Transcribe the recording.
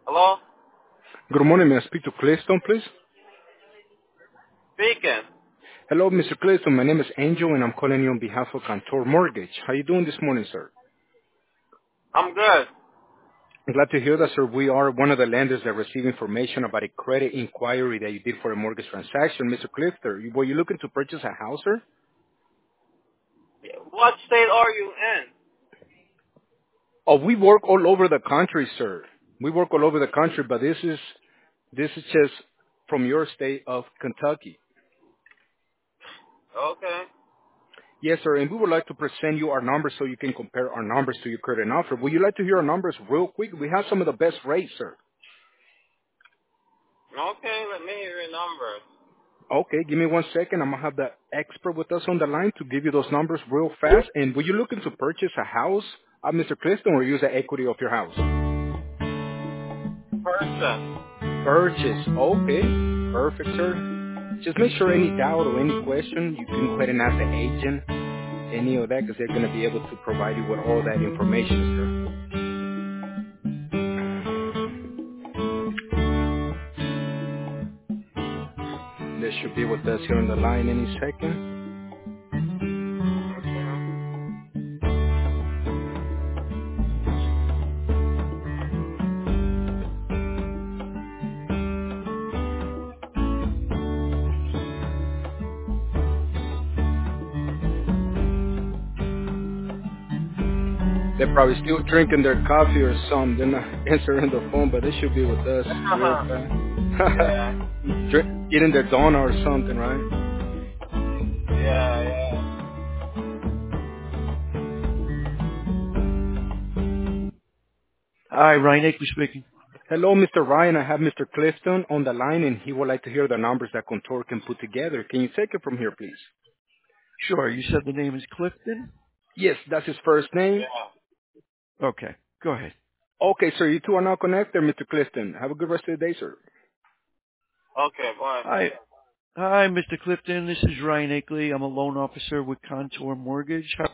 Hello? Good morning. May I speak to Clifton, please? Speaking. Hello, Mr. Clifton. My name is Angel, and I'm calling you on behalf of Cantor Mortgage. How you doing this morning, sir? I'm good. I'm glad to hear that, sir. We are one of the lenders that receive information about a credit inquiry that you did for a mortgage transaction. Mr. Clifton, were you looking to purchase a house, sir? What state are you in? Oh, we work all over the country, sir. We work all over the country, but this is just from your state of Kentucky. Okay. Yes, sir, and we would like to present you our numbers so you can compare our numbers to your current offer. Would you like to hear our numbers real quick? We have some of the best rates, sir. Okay, let me hear your numbers. Okay, give me 1 second. I'm going to have the expert with us on the line to give you those numbers real fast. And were you looking to purchase a house, Mr. Clifton, or use the equity of your house? Person. Purchase. Okay, perfect, sir. Just make sure any doubt or any question, you can go ahead and ask the agent, any of that, because they're going to be able to provide you with all that information, sir. They should be with us here on the line any second. They're probably still drinking their coffee or something. They're not answering the phone, but they should be with us real fast. Yeah. Getting their donut or something, right? Yeah, yeah. Hi, Ryan Akeley speaking. Hello, Mr. Ryan. I have Mr. Clifton on the line, and he would like to hear the numbers that Contour can put together. Can you take it from here, please? Sure, you said the name is Clifton? Yes, that's his first name. Yeah. Okay, go ahead. Okay, sir, you two are now connected, Mr. Clifton. Have a good rest of the day, sir. Okay, bye. Hi, Mr. Clifton. This is Ryan Akeley. I'm a loan officer with Contour Mortgage. How